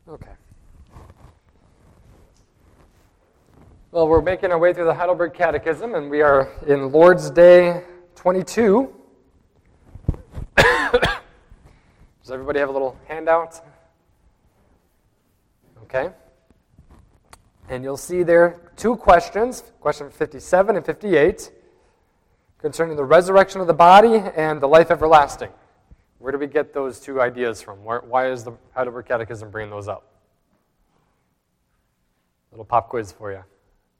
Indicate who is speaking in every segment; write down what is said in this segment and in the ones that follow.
Speaker 1: Okay. Well, we're making our way through the Heidelberg Catechism, and we are in Lord's Day 22. Does everybody have a little handout? Okay. And you'll see there two questions, question 57 and 58, concerning the resurrection of the body and the life everlasting. Where do we get those two ideas from? Why is the Heidelberg Catechism bringing those up? Little pop quiz for you.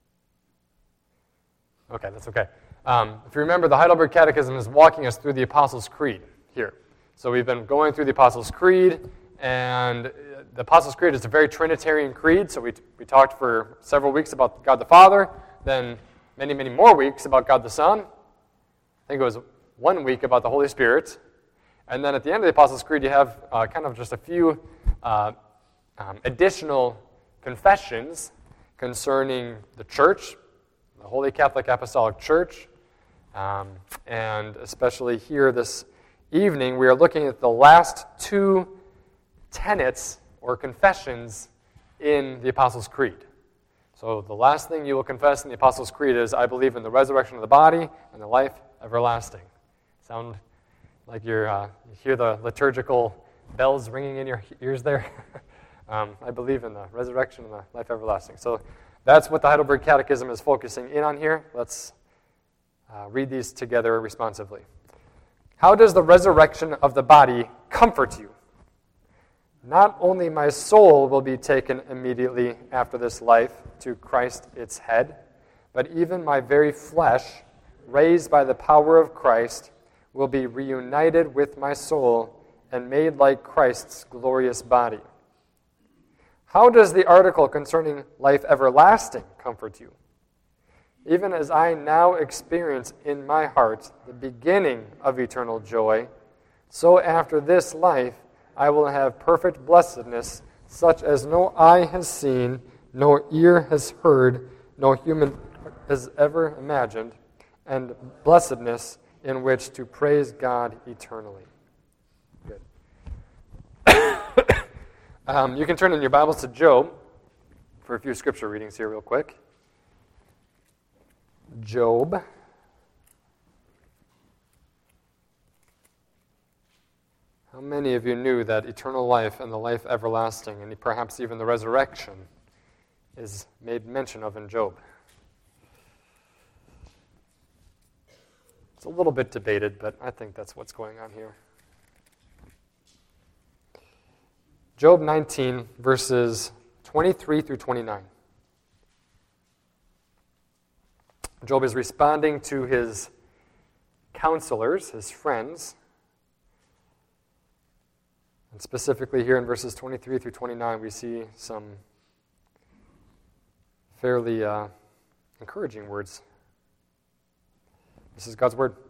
Speaker 1: Okay, that's okay. If you remember, the Heidelberg Catechism is walking us through the Apostles' Creed here. So we've been going through the Apostles' Creed, and the Apostles' Creed is a very Trinitarian creed, so we talked for several weeks about God the Father, then many, many more weeks about God the Son. I think it was 1 week about the Holy Spirit. And then at the end of the Apostles' Creed, you have kind of just a few additional confessions concerning the Church, the Holy Catholic Apostolic Church. And especially here this evening, we are looking at the last two tenets or confessions in the Apostles' Creed. So the last thing you will confess in the Apostles' Creed is, I believe in the resurrection of the body and the life everlasting. Sound like you hear the liturgical bells ringing in your ears there? I believe in the resurrection and the life everlasting. So that's what the Heidelberg Catechism is focusing in on here. Let's read these together responsively. How does the resurrection of the body comfort you? Not only my soul will be taken immediately after this life to Christ its head, but even my very flesh, raised by the power of Christ, will be reunited with my soul and made like Christ's glorious body. How does the article concerning life everlasting comfort you? Even as I now experience in my heart the beginning of eternal joy, so after this life I will have perfect blessedness, such as no eye has seen, no ear has heard, no human has ever imagined, and blessedness in which to praise God eternally. Good. You can turn in your Bibles to Job for a few scripture readings here real quick. Job. How many of you knew that eternal life and the life everlasting, and perhaps even the resurrection, is made mention of in Job? It's a little bit debated, but I think that's what's going on here. Job 19, verses 23 through 29. Job is responding to his counselors, his friends. And specifically here in verses 23 through 29, we see some fairly encouraging words. This is God's word.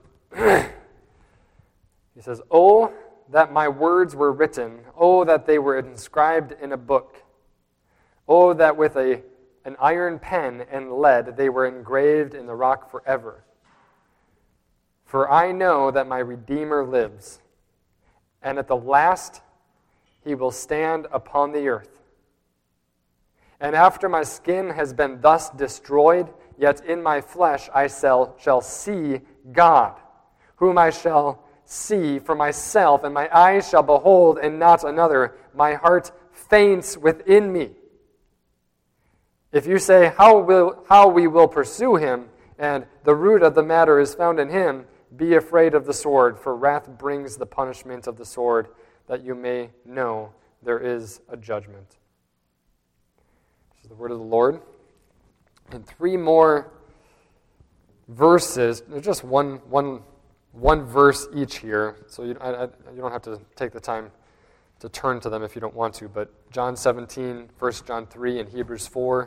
Speaker 1: He says, "Oh, that my words were written. Oh, that they were inscribed in a book. Oh, that with an iron pen and lead they were engraved in the rock forever. For I know that my Redeemer lives, and at the last he will stand upon the earth. And after my skin has been thus destroyed, yet in my flesh I shall see God, whom I shall see for myself, and my eyes shall behold and not another. My heart faints within me. If you say, how we will pursue him, and the root of the matter is found in him, be afraid of the sword, for wrath brings the punishment of the sword, that you may know there is a judgment." This is the word of the Lord. And three more verses. There's just one verse each here, so you don't have to take the time to turn to them if you don't want to. But John 17, 1 John 3, and Hebrews 4.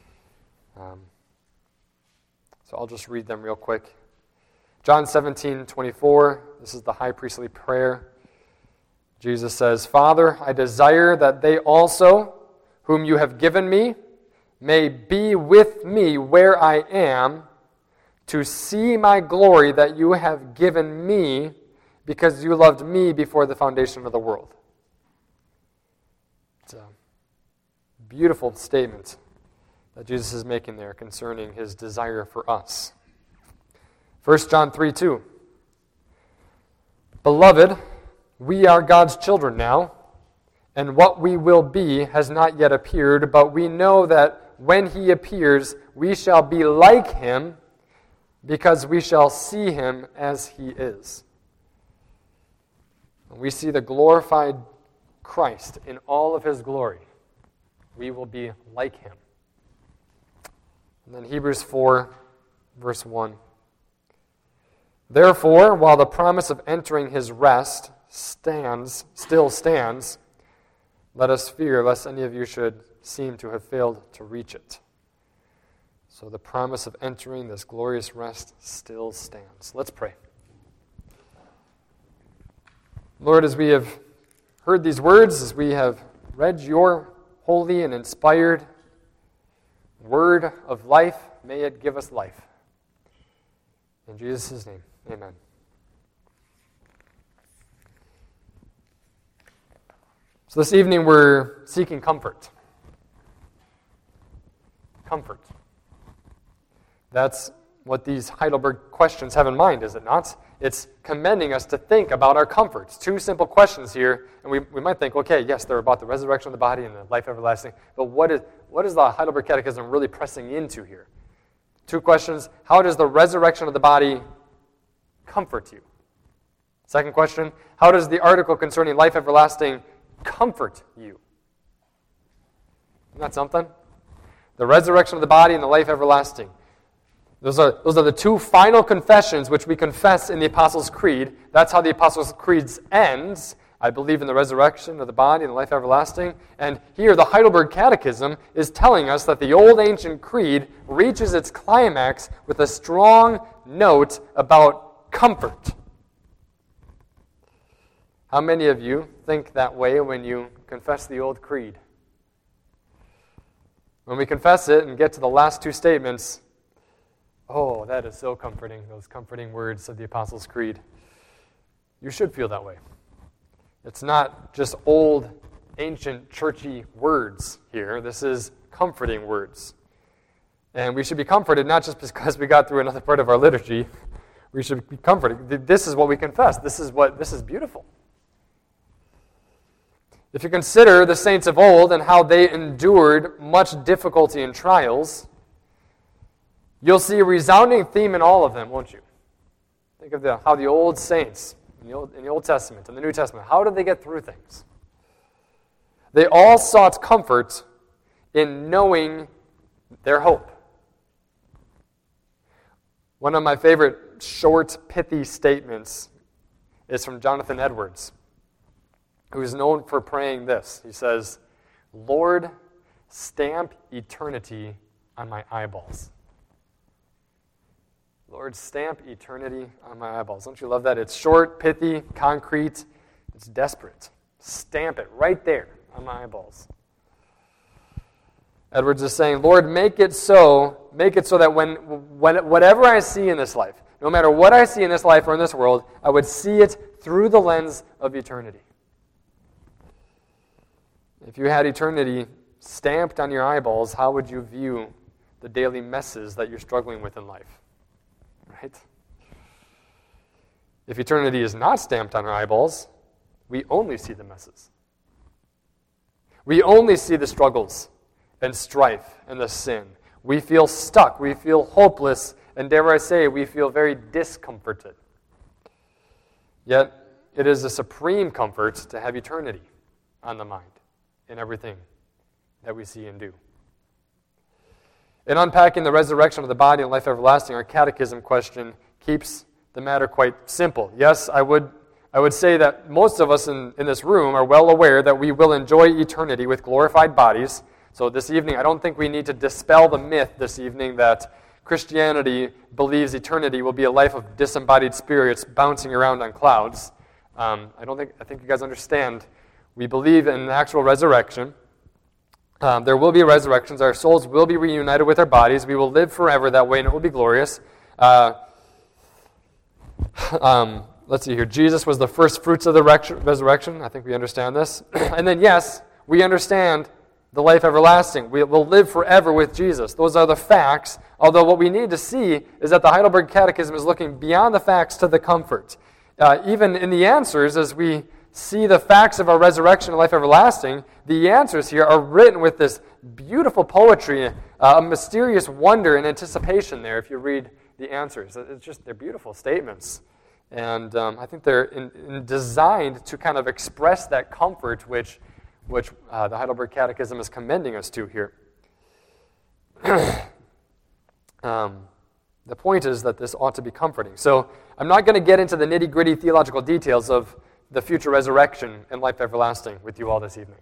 Speaker 1: So I'll just read them real quick. John 17, 24. This is the high priestly prayer. Jesus says, "Father, I desire that they also, whom you have given me, may be with me where I am, to see my glory that you have given me, because you loved me before the foundation of the world." It's Beautiful statement that Jesus is making there concerning his desire for us. 1 John 3:2. Beloved, we are God's children now, and what we will be has not yet appeared, but we know that when he appears, we shall be like him, because we shall see him as he is. When we see the glorified Christ in all of his glory, we will be like him. And then Hebrews 4, verse 1. Therefore, while the promise of entering his rest still stands, let us fear lest any of you should seem to have failed to reach it. So the promise of entering this glorious rest still stands. Let's pray. Lord, as we have heard these words, as we have read your holy and inspired word of life, may it give us life. In Jesus' name, amen. So this evening we're seeking comfort. Comfort. That's what these Heidelberg questions have in mind, is it not? It's commending us to think about our comforts. Two simple questions here, and we might think, okay, yes, they're about the resurrection of the body and the life everlasting, but what is the Heidelberg Catechism really pressing into here? Two questions. How does the resurrection of the body comfort you? Second question, how does the article concerning life everlasting comfort you? Isn't that something? The resurrection of the body and the life everlasting. Those are the two final confessions which we confess in the Apostles' Creed. That's how the Apostles' Creed ends. I believe in the resurrection of the body and the life everlasting. And here the Heidelberg Catechism is telling us that the old ancient creed reaches its climax with a strong note about comfort. How many of you think that way when you confess the old creed? When we confess it and get to the last two statements, oh, that is so comforting, those comforting words of the Apostles' Creed. You should feel that way. It's not just old, ancient, churchy words here. This is comforting words. And we should be comforted not just because we got through another part of our liturgy. We should be comforted. This is what we confess. This is beautiful. If you consider the saints of old and how they endured much difficulty and trials, you'll see a resounding theme in all of them, won't you? Think of how the old saints in the Old Testament and the New Testament, how did they get through things? They all sought comfort in knowing their hope. One of my favorite short, pithy statements is from Jonathan Edwards, who is known for praying this. He says, "Lord, stamp eternity on my eyeballs." Lord, stamp eternity on my eyeballs. Don't you love that? It's short, pithy, concrete. It's desperate. Stamp it right there on my eyeballs. Edwards is saying, Lord, make it so that when whatever I see in this life, no matter what I see in this life or in this world, I would see it through the lens of eternity. If you had eternity stamped on your eyeballs, how would you view the daily messes that you're struggling with in life? Right? If eternity is not stamped on our eyeballs, we only see the messes. We only see the struggles and strife and the sin. We feel stuck. We feel hopeless. And dare I say, we feel very discomforted. Yet, it is a supreme comfort to have eternity on the mind in everything that we see and do. In unpacking the resurrection of the body and life everlasting, our catechism question keeps the matter quite simple. Yes, I would say that most of us in this room are well aware that we will enjoy eternity with glorified bodies. So this evening, I don't think we need to dispel the myth this evening that Christianity believes eternity will be a life of disembodied spirits bouncing around on clouds. I think you guys understand. We believe in the actual resurrection. There will be resurrections. Our souls will be reunited with our bodies. We will live forever that way, and it will be glorious. Let's see here. Jesus was the first fruits of the resurrection. I think we understand this. And then, yes, we understand the life everlasting. We will live forever with Jesus. Those are the facts, although what we need to see is that the Heidelberg Catechism is looking beyond the facts to the comfort. Even in the answers, as we see the facts of our resurrection and life everlasting, the answers here are written with this beautiful poetry, a mysterious wonder and anticipation there if you read the answers. They're beautiful statements. And I think they're designed to kind of express that comfort which the Heidelberg Catechism is commending us to here. The point is that this ought to be comforting. So I'm not going to get into the nitty-gritty theological details of the future resurrection and life everlasting with you all this evening.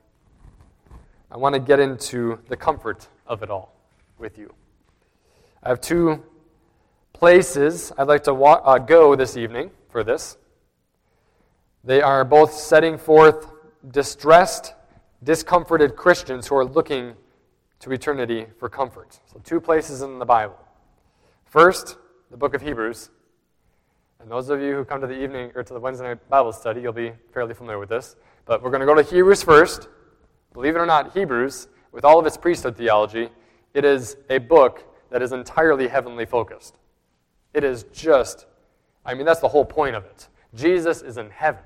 Speaker 1: I want to get into the comfort of it all with you. I have two places I'd like to go this evening for this. They are both setting forth distressed, discomforted Christians who are looking to eternity for comfort. So two places in the Bible. First, the book of Hebrews. And those of you who come to the evening or to the Wednesday night Bible study, you'll be fairly familiar with this. But we're going to go to Hebrews first. Believe it or not, Hebrews, with all of its priesthood theology, it is a book that is entirely heavenly focused. It is just, that's the whole point of it. Jesus is in heaven.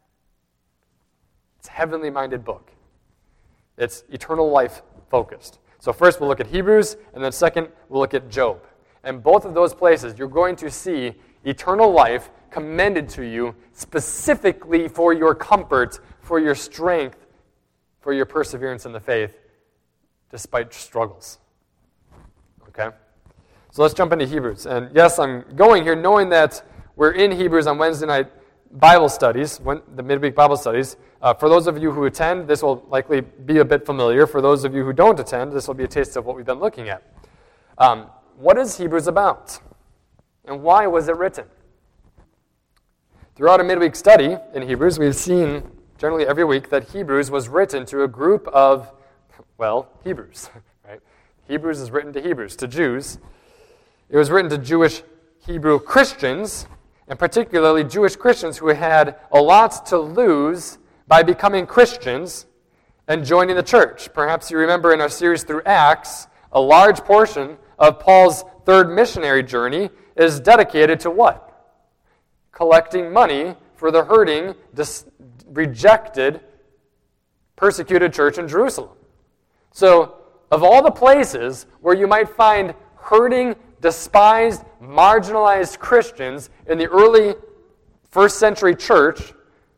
Speaker 1: It's a heavenly minded book. It's eternal life focused. So first we'll look at Hebrews, and then second we'll look at Job. And both of those places you're going to see eternal life commended to you specifically for your comfort, for your strength, for your perseverance in the faith, despite struggles. Okay? So let's jump into Hebrews. And yes, I'm going here knowing that we're in Hebrews on Wednesday night Bible studies, the midweek Bible studies. For those of you who attend, this will likely be a bit familiar. For those of you who don't attend, this will be a taste of what we've been looking at. What is Hebrews about? And why was it written? Throughout a midweek study in Hebrews, we've seen generally every week that Hebrews was written to a group of, Hebrews. Right? Hebrews is written to Hebrews, to Jews. It was written to Jewish Hebrew Christians, and particularly Jewish Christians who had a lot to lose by becoming Christians and joining the church. Perhaps you remember in our series through Acts, a large portion of Paul's third missionary journey is dedicated to what? Collecting money for the hurting, rejected, persecuted church in Jerusalem. So, of all the places where you might find hurting, despised, marginalized Christians in the early first century church,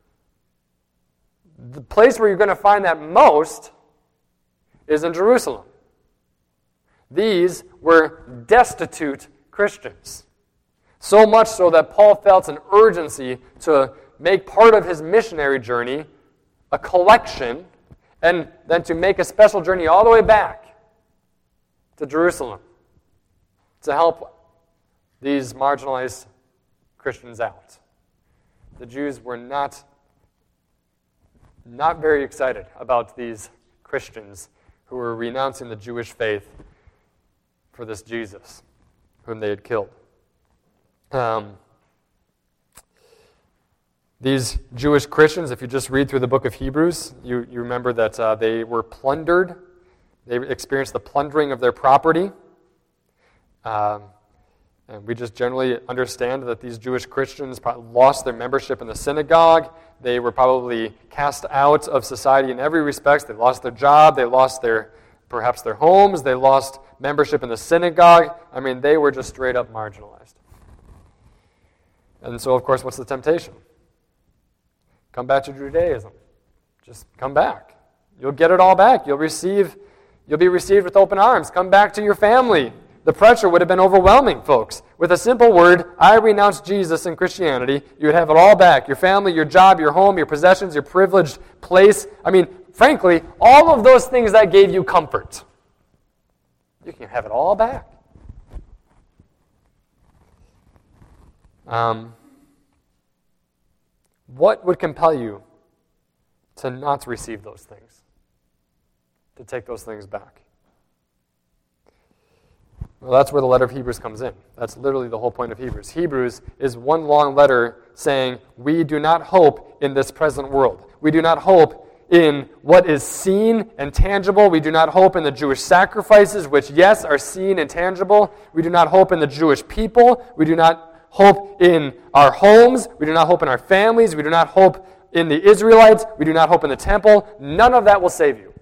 Speaker 1: the place where you're going to find that most is in Jerusalem. These were destitute Christians. So much so that Paul felt an urgency to make part of his missionary journey a collection, and then to make a special journey all the way back to Jerusalem to help these marginalized Christians out. The Jews were not very excited about these Christians who were renouncing the Jewish faith for this Jesus whom they had killed. These Jewish Christians, if you just read through the book of Hebrews, you remember that they were plundered. They experienced the plundering of their property. And we just generally understand that these Jewish Christians lost their membership in the synagogue. They were probably cast out of society in every respect. They lost their job. They lost perhaps their homes. They lost membership in the synagogue. They were just straight up marginalized. And so, of course, what's the temptation? Come back to Judaism. Just come back. You'll get it all back. You'll be received with open arms. Come back to your family. The pressure would have been overwhelming, folks. With a simple word, I renounce Jesus and Christianity, you would have it all back. Your family, your job, your home, your possessions, your privileged place. Frankly, all of those things that gave you comfort. You can have it all back. What would compel you to not receive those things? To take those things back? Well, that's where the letter of Hebrews comes in. That's literally the whole point of Hebrews. Hebrews is one long letter saying, we do not hope in this present world. We do not hope in what is seen and tangible. We do not hope in the Jewish sacrifices, which, yes, are seen and tangible. We do not hope in the Jewish people. We do not hope in our homes. We do not hope in our families. We do not hope in the Israelites. We do not hope in the temple. None of that will save you.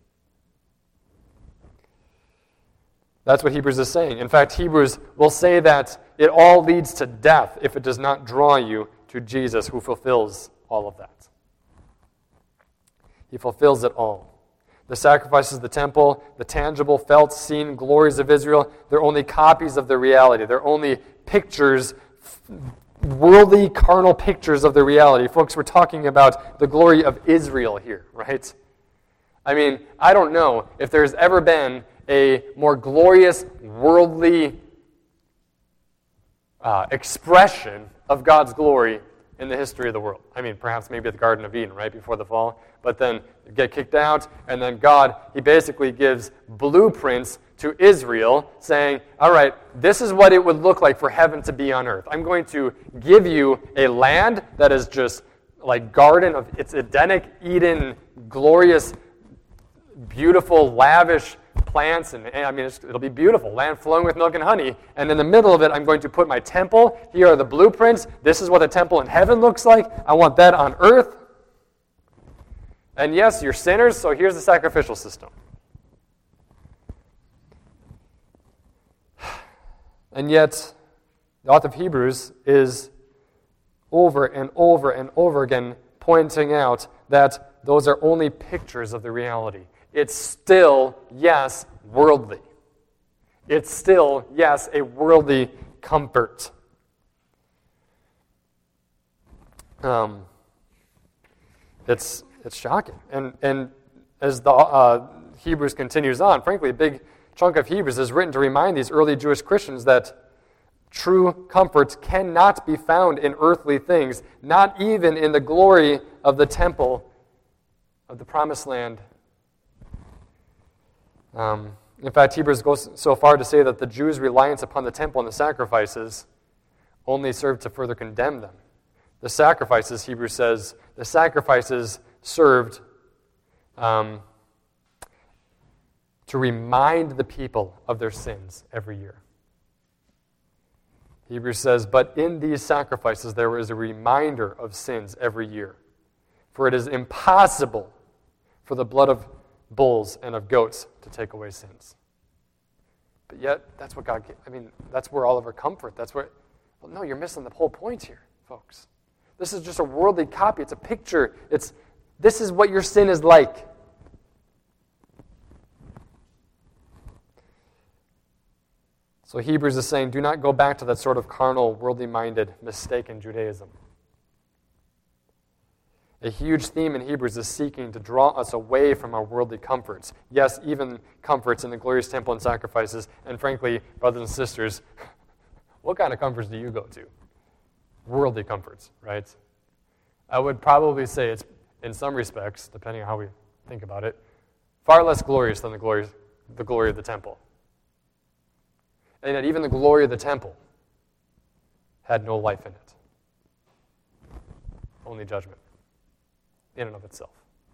Speaker 1: That's what Hebrews is saying. In fact, Hebrews will say that it all leads to death if it does not draw you to Jesus, who fulfills all of that. He fulfills it all. The sacrifices of the temple, the tangible, felt, seen glories of Israel, they're only copies of the reality. They're only pictures, worldly, carnal pictures of the reality. Folks, we're talking about the glory of Israel here, right? I mean, I don't know if there's ever been a more glorious, worldly expression of God's glory in the history of the world. I mean, perhaps maybe at the Garden of Eden, right before the fall. But then you get kicked out, and then God, he basically gives blueprints to Israel, saying, all right, this is what it would look like for heaven to be on earth. I'm going to give you a land that is just like garden of, it's Edenic Eden, glorious, beautiful, lavish plants, and I mean, it'll be beautiful, land flowing with milk and honey, and in the middle of it, I'm going to put my temple. Here are the blueprints. This is what the temple in heaven looks like. I want that on earth. And yes, you're sinners, so here's the sacrificial system. And yet, the author of Hebrews is over and over and over again pointing out that those are only pictures of the reality. It's still, yes, worldly. It's still, yes, a worldly comfort. It's shocking. And as the Hebrews continues on, frankly, a big chunk of Hebrews is written to remind these early Jewish Christians that true comforts cannot be found in earthly things, not even in the glory of the temple of the promised land. In fact, Hebrews goes so far to say that the Jews' reliance upon the temple and the sacrifices only served to further condemn them. The sacrifices, Hebrews says, the sacrifices served to remind the people of their sins every year. Hebrews says, but in these sacrifices there is a reminder of sins every year. For it is impossible for the blood of bulls and of goats to take away sins. But yet, that's what God gave. I mean, that's where all of our comfort, that's where, well, no, you're missing the whole point here, folks. This is just a worldly copy. It's a picture. This is what your sin is like. So Hebrews is saying, do not go back to that sort of carnal, worldly-minded, mistaken Judaism. A huge theme in Hebrews is seeking to draw us away from our worldly comforts. Yes, even comforts in the glorious temple and sacrifices. And frankly, brothers and sisters, what kind of comforts do you go to? Worldly comforts, right? I would probably say it's, in some respects, depending on how we think about it, far less glorious than the glory of the temple. And yet even the glory of the temple had no life in it. Only judgment. In and of itself.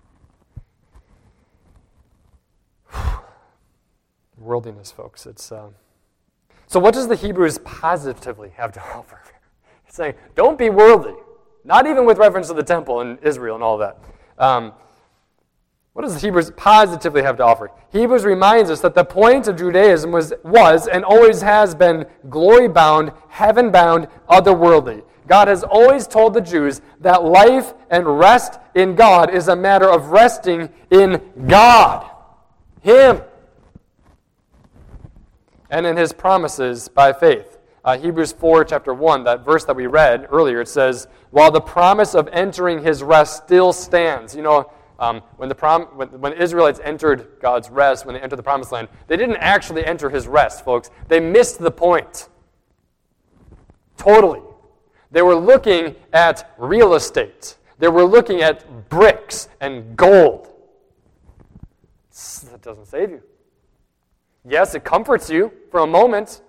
Speaker 1: Worldliness, folks. It's so what does the Hebrews positively have to offer? It's saying, don't be worldly. Not even with reference to the temple and Israel and all that. What does the Hebrews positively have to offer? Hebrews reminds us that the point of Judaism was and always has been glory-bound, heaven-bound, otherworldly. God has always told the Jews that life and rest in God is a matter of resting in God, Him, and in His promises by faith. Hebrews 4, chapter 1, that verse that we read earlier, it says, while the promise of entering His rest still stands. You know, when the Israelites entered God's rest, when they entered the promised land, they didn't actually enter His rest, folks. They missed the point. Totally. They were looking at real estate. They were looking at bricks and gold. That doesn't save you. Yes, it comforts you for a moment.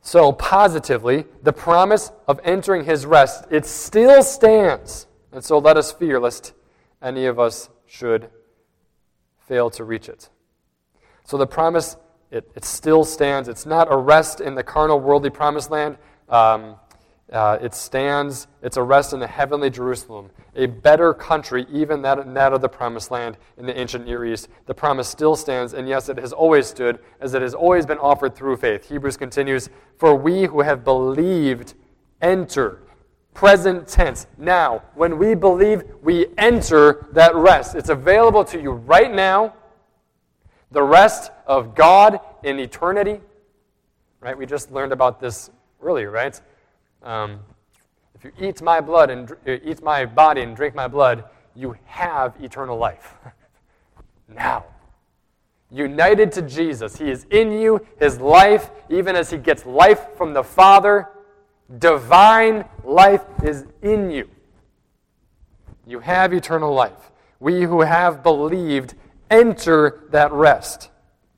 Speaker 1: So positively, the promise of entering his rest, it still stands. And so let us fear lest any of us should fail to reach it. So the promise, it still stands. It's not a rest in the carnal, worldly promised land. It stands, it's a rest in the heavenly Jerusalem, a better country even than that of the promised land in the ancient Near East. The promise still stands, and yes, it has always stood, as it has always been offered through faith. Hebrews continues, for we who have believed enter. Present tense. Now, when we believe, we enter that rest. It's available to you right now. The rest of God in eternity. Right? We just learned about this earlier, right? If you eat my blood and eat my body and drink my blood, you have eternal life. Now. United to Jesus. He is in you, his life, even as he gets life from the Father. Divine life is in you. You have eternal life. We who have believed enter that rest.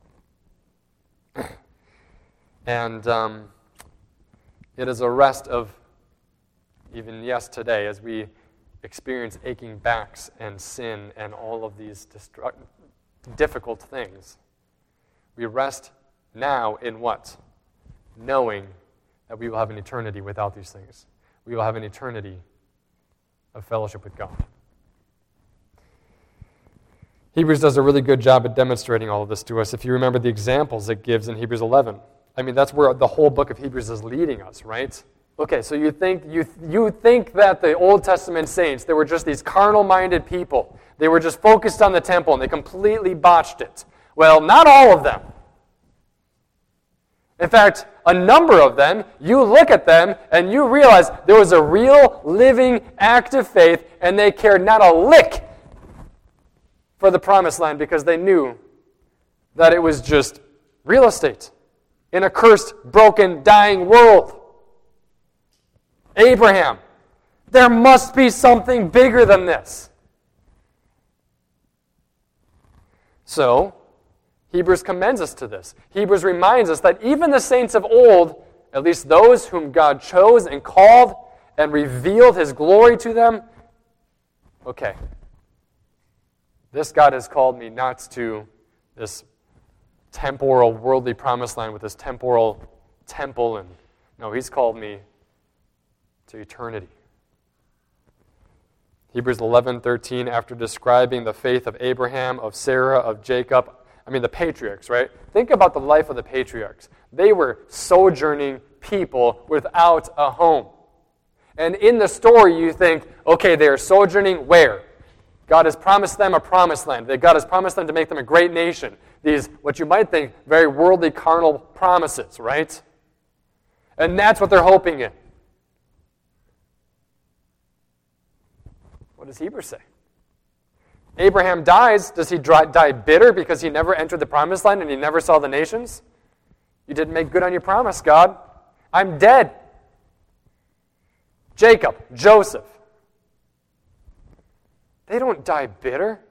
Speaker 1: And it is a rest of, even today, as we experience aching backs and sin and all of these difficult things. We rest now in what? Knowing that we will have an eternity without these things. We will have an eternity of fellowship with God. Hebrews does a really good job at demonstrating all of this to us. If you remember the examples it gives in Hebrews 11, I mean, that's where the whole book of Hebrews is leading us, right? Okay, so you think that the Old Testament saints, they were just these carnal-minded people. They were just focused on the temple, and they completely botched it. Well, not all of them. In fact, a number of them, you look at them, and you realize there was a real, living, active faith, and they cared not a lick for the promised land because they knew that it was just real estate in a cursed, broken, dying world. Abraham, there must be something bigger than this. So, Hebrews commends us to this. Hebrews reminds us that even the saints of old, at least those whom God chose and called and revealed his glory to them, okay, this God has called me not to this temporal, worldly promised land with this temporal temple, and no, he's called me to eternity. Hebrews 11:13, after describing the faith of Abraham, of Sarah, of Jacob, the patriarchs, right? Think about the life of the patriarchs. They were sojourning people without a home. And in the story, you think, okay, they are sojourning where? God has promised them a promised land. That God has promised them to make them a great nation. These, what you might think, very worldly, carnal promises, right? And that's what they're hoping in. What does Hebrews say? Abraham dies. Does he die bitter because he never entered the promised land and he never saw the nations? You didn't make good on your promise, God. I'm dead. Jacob, Joseph. They don't die bitter.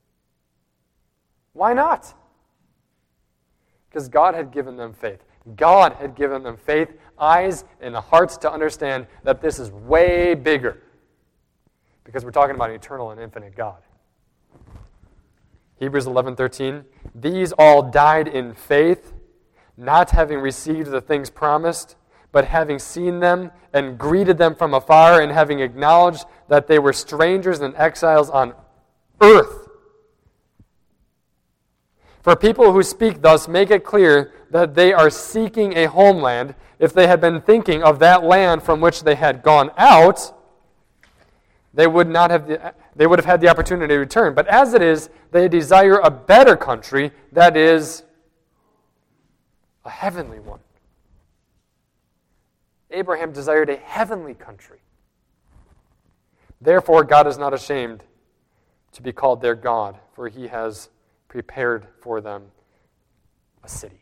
Speaker 1: Why not? Because God had given them faith. God had given them faith, eyes, and hearts to understand that this is way bigger. Because we're talking about an eternal and infinite God. Hebrews 11:13, these all died in faith, not having received the things promised, but having seen them and greeted them from afar, and having acknowledged that they were strangers and exiles on earth. For people who speak thus make it clear that they are seeking a homeland. If they had been thinking of that land from which they had gone out, they would have had the opportunity to return. But as it is, they desire a better country, that is, a heavenly one. Abraham desired a heavenly country. Therefore, God is not ashamed to be called their God, for he has prepared for them a city.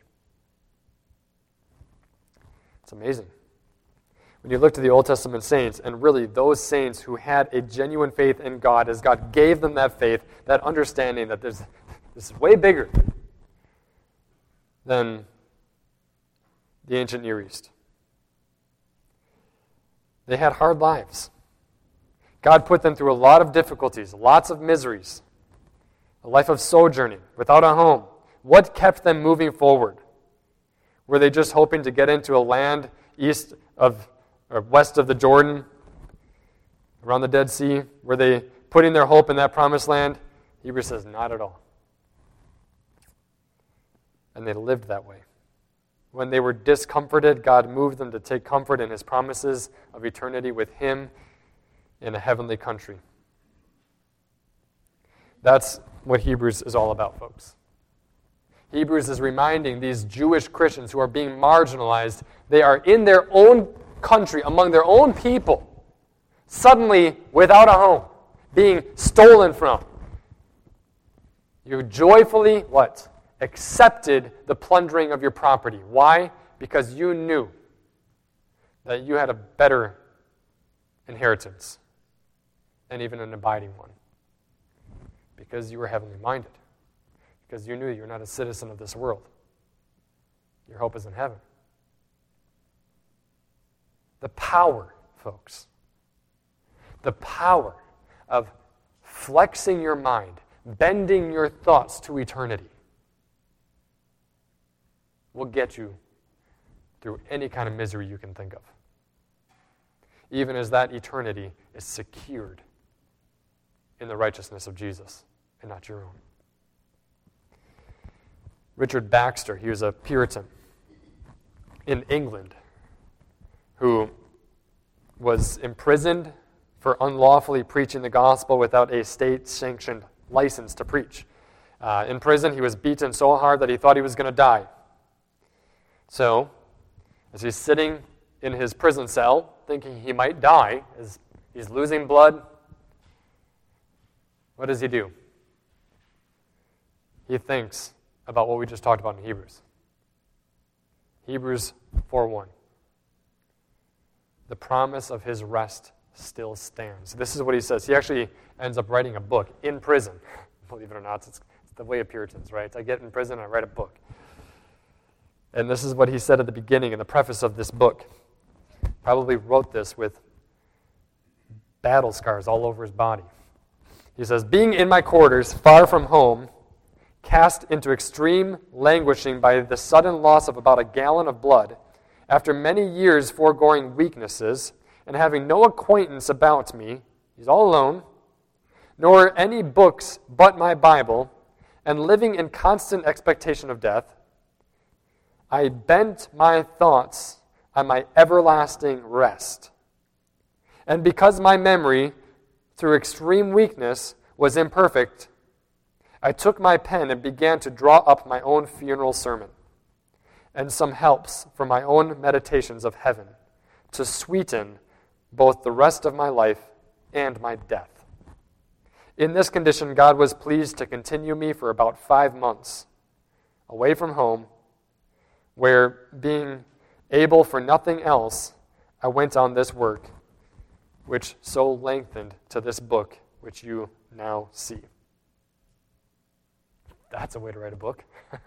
Speaker 1: It's amazing. When you look to the Old Testament saints, and really those saints who had a genuine faith in God, as God gave them that faith, that understanding that this is way bigger than the ancient Near East. They had hard lives. God put them through a lot of difficulties, lots of miseries, a life of sojourning, without a home. What kept them moving forward? Were they just hoping to get into a land east of or west of the Jordan, around the Dead Sea? Were they putting their hope in that promised land? Hebrews says, not at all. And they lived that way. When they were discomforted, God moved them to take comfort in His promises of eternity with Him in a heavenly country. That's what Hebrews is all about, folks. Hebrews is reminding these Jewish Christians who are being marginalized, they are in their own country, among their own people, suddenly without a home, being stolen from. You joyfully, what? Accepted the plundering of your property. Why? Because you knew that you had a better inheritance and even an abiding one. Because you were heavenly minded. Because you knew you're not a citizen of this world. Your hope is in heaven. The power, folks, the power of flexing your mind, bending your thoughts to eternity will get you through any kind of misery you can think of. Even as that eternity is secured in the righteousness of Jesus and not your own. Richard Baxter, he was a Puritan in England who was imprisoned for unlawfully preaching the gospel without a state-sanctioned license to preach. In prison, he was beaten so hard that he thought he was going to die. So, as he's sitting in his prison cell, thinking he might die, as he's losing blood, what does he do? He thinks about what we just talked about in Hebrews. Hebrews 4:1. The promise of his rest still stands. This is what he says. He actually ends up writing a book in prison. Believe it or not, it's the way of Puritans, right? I get in prison and I write a book. And this is what he said at the beginning in the preface of this book. Probably wrote this with battle scars all over his body. He says, being in my quarters, far from home, cast into extreme languishing by the sudden loss of about a gallon of blood, after many years foregoing weaknesses, and having no acquaintance about me, he's all alone, nor any books but my Bible, and living in constant expectation of death, I bent my thoughts on my everlasting rest. And because my memory, through extreme weakness, was imperfect, I took my pen and began to draw up my own funeral sermon and some helps for my own meditations of heaven to sweeten both the rest of my life and my death. In this condition, God was pleased to continue me for about 5 months, away from home, where, being able for nothing else, I went on this work, which so lengthened to this book, which you now see. That's a way to write a book.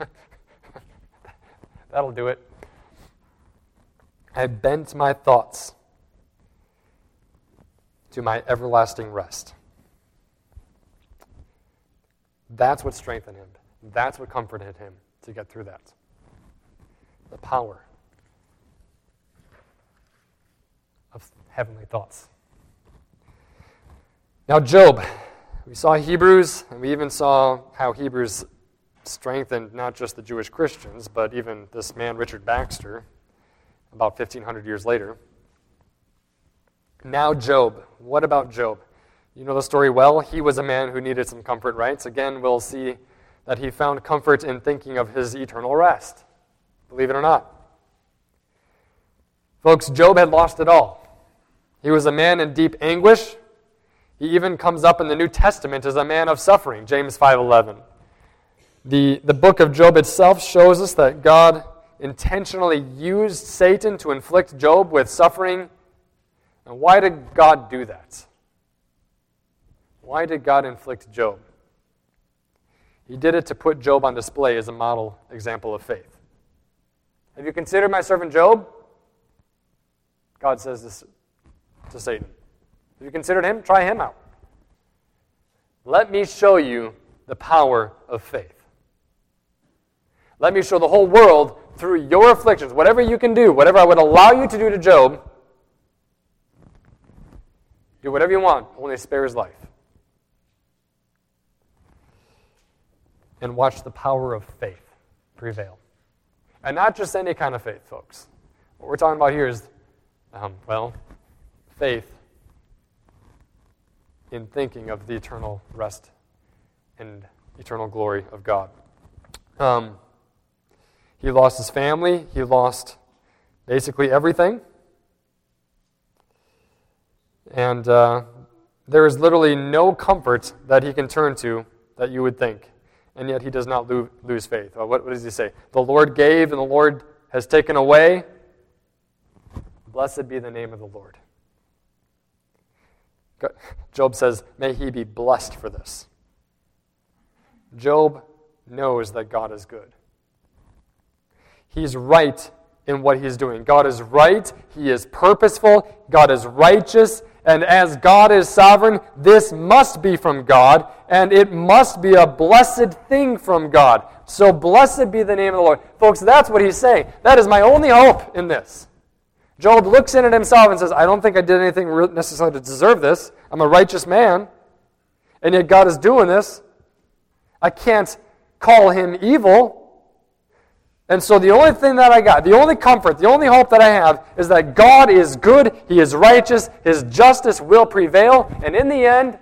Speaker 1: That'll do it. I bent my thoughts to my everlasting rest. That's what strengthened him. That's what comforted him to get through that. The power of heavenly thoughts. Now, Job. We saw Hebrews, and we even saw how Hebrews strengthened not just the Jewish Christians, but even this man, Richard Baxter, about 1,500 years later. Now, Job. What about Job? You know the story well. He was a man who needed some comfort, right? So again, we'll see that he found comfort in thinking of his eternal rest. Believe it or not. Folks, Job had lost it all. He was a man in deep anguish. He even comes up in the New Testament as a man of suffering, James 5:11. The book of Job itself shows us that God intentionally used Satan to inflict Job with suffering. And why did God do that? Why did God inflict Job? He did it to put Job on display as a model example of faith. Have you considered my servant Job? God says this to Satan. Have you considered him? Try him out. Let me show you the power of faith. Let me show the whole world through your afflictions, whatever you can do, whatever I would allow you to do to Job, do whatever you want, only spare his life. And watch the power of faith prevail. And not just any kind of faith, folks. What we're talking about here is, faith in thinking of the eternal rest and eternal glory of God. He lost his family. He lost basically everything. And there is literally no comfort that he can turn to that you would think. And yet he does not lose faith. What does he say? The Lord gave and the Lord has taken away. Blessed be the name of the Lord. Job says, may he be blessed for this. Job knows that God is good. He's right in what he's doing. God is right. He is purposeful. God is righteous. And as God is sovereign, this must be from God, and it must be a blessed thing from God. So blessed be the name of the Lord. Folks, that's what he's saying. That is my only hope in this. Job looks in at himself and says, I don't think I did anything necessarily to deserve this. I'm a righteous man, and yet God is doing this. I can't call him evil. And so the only thing that I got, the only comfort, the only hope that I have is that God is good, He is righteous, His justice will prevail, and in the end,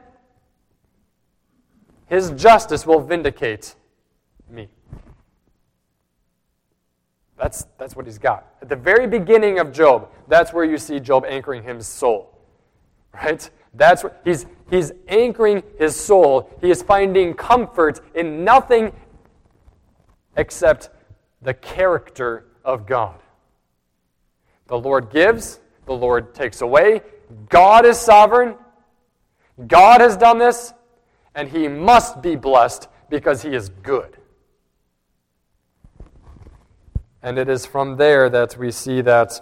Speaker 1: His justice will vindicate me. That's what he's got. At the very beginning of Job, that's where you see Job anchoring his soul. Right? That's what he's anchoring his soul. He is finding comfort in nothing except the character of God. The Lord gives, the Lord takes away. God is sovereign. God has done this, and he must be blessed because he is good. And it is from there that we see that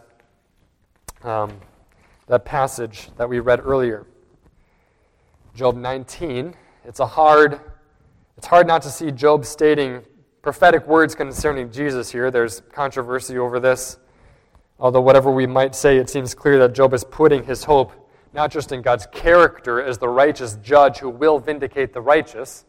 Speaker 1: passage that we read earlier. Job 19. It's hard not to see Job stating prophetic words concerning Jesus here. There's controversy over this. Although whatever we might say, it seems clear that Job is putting his hope not just in God's character as the righteous judge who will vindicate the righteous,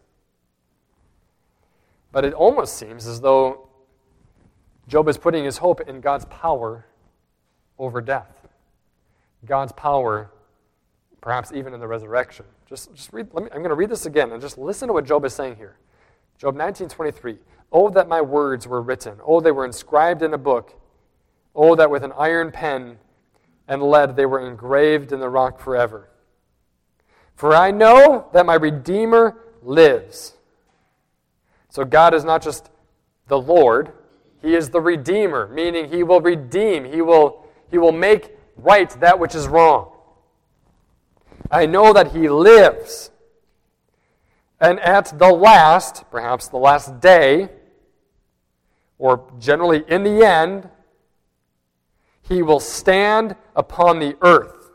Speaker 1: but it almost seems as though Job is putting his hope in God's power over death. God's power, perhaps even in the resurrection. Just read. I'm going to read this again and just listen to what Job is saying here. Job 19:23. Oh, that my words were written. Oh, they were inscribed in a book. Oh, that with an iron pen and lead they were engraved in the rock forever. For I know that my Redeemer lives. So God is not just the Lord. He is the Redeemer, meaning he will redeem. He will make right that which is wrong. I know that he lives. And at the last, perhaps the last day, or generally in the end, he will stand upon the earth.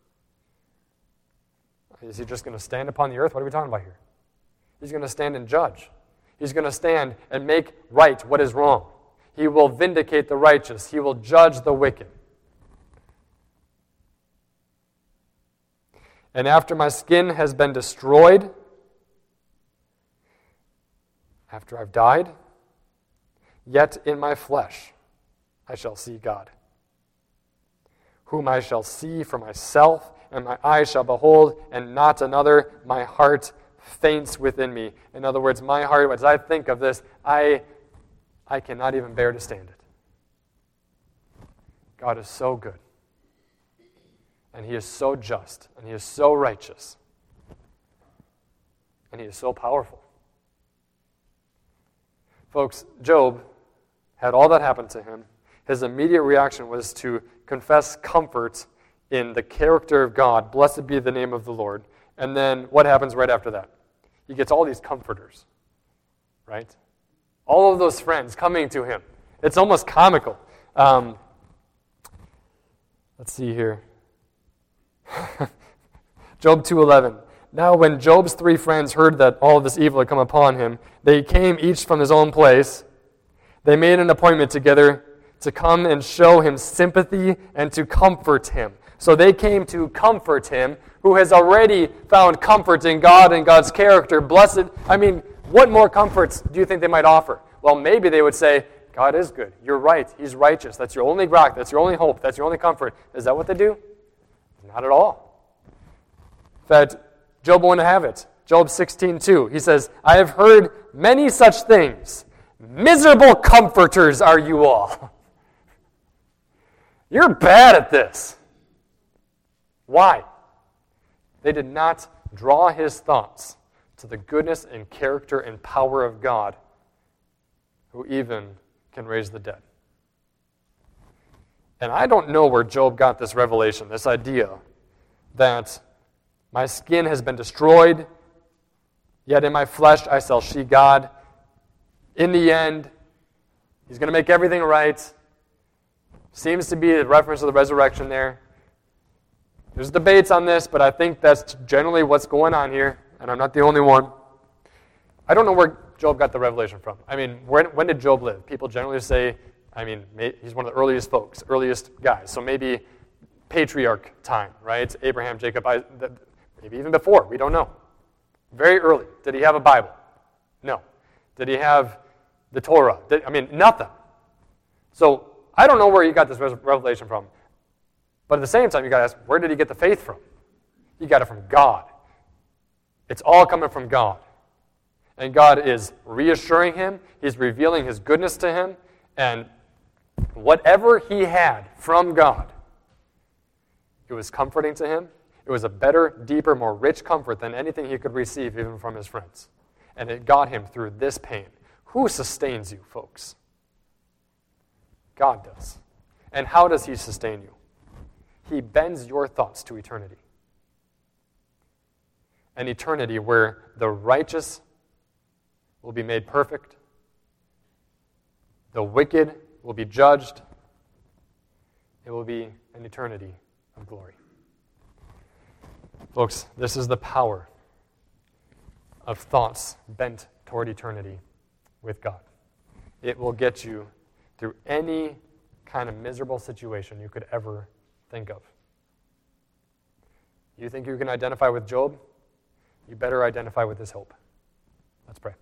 Speaker 1: Is he just going to stand upon the earth? What are we talking about here? He's going to stand and judge. He's going to stand and make right what is wrong. He will vindicate the righteous. He will judge the wicked. And after my skin has been destroyed, after I've died, yet in my flesh I shall see God, whom I shall see for myself, and my eyes shall behold, and not another. My heart faints within me. In other words, my heart, as I think of this, I cannot even bear to stand it. God is so good. And he is so just. And he is so righteous. And he is so powerful. Folks, Job had all that happen to him. His immediate reaction was to confess comfort in the character of God. Blessed be the name of the Lord. And then what happens right after that? He gets all these comforters, right? All of those friends coming to him. It's almost comical. Let's see here. Job 2:11. Now when Job's 3 friends heard that all of this evil had come upon him, they came each from his own place. They made an appointment together to come and show him sympathy and to comfort him. So they came to comfort him, who has already found comfort in God and God's character. Blessed, what more comforts do you think they might offer? Well, maybe they would say, God is good. You're right. He's righteous. That's your only rock. That's your only hope. That's your only comfort. Is that what they do? Not at all. In fact, Job wouldn't have it. Job 16:2. He says, I have heard many such things. Miserable comforters are you all. You're bad at this. Why? They did not draw his thoughts to the goodness and character and power of God, who even can raise the dead. And I don't know where Job got this revelation, this idea that my skin has been destroyed, yet in my flesh I shall see God. In the end, he's going to make everything right. Seems to be a reference to the resurrection there. There's debates on this, but I think that's generally what's going on here, and I'm not the only one. I don't know where Job got the revelation from. When did Job live? People generally say, he's one of the earliest folks, earliest guys, so maybe patriarch time, right? Abraham, Jacob, maybe even before, we don't know. Very early. Did he have a Bible? No. Did he have the Torah? Nothing. So I don't know where he got this revelation from. But at the same time, you got to ask, where did he get the faith from? He got it from God. It's all coming from God. And God is reassuring him. He's revealing his goodness to him. And whatever he had from God, it was comforting to him. It was a better, deeper, more rich comfort than anything he could receive even from his friends. And it got him through this pain. Who sustains you, folks? God does. And how does he sustain you? He bends your thoughts to eternity. An eternity where the righteous will be made perfect, the wicked will be judged. It will be an eternity of glory. Folks, this is the power of thoughts bent toward eternity with God. It will get you through any kind of miserable situation you could ever think of. You think you can identify with Job? You better identify with his hope. Let's pray.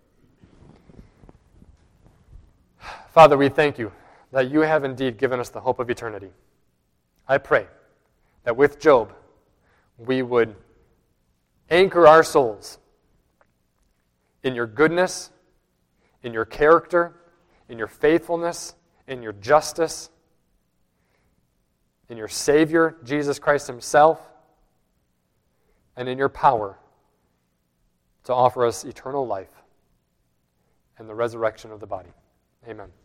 Speaker 1: Father, we thank you that you have indeed given us the hope of eternity. I pray that with Job, we would anchor our souls in your goodness, in your character, in your faithfulness, in your justice, in your Savior, Jesus Christ himself, and in your power to offer us eternal life and the resurrection of the body. Amen.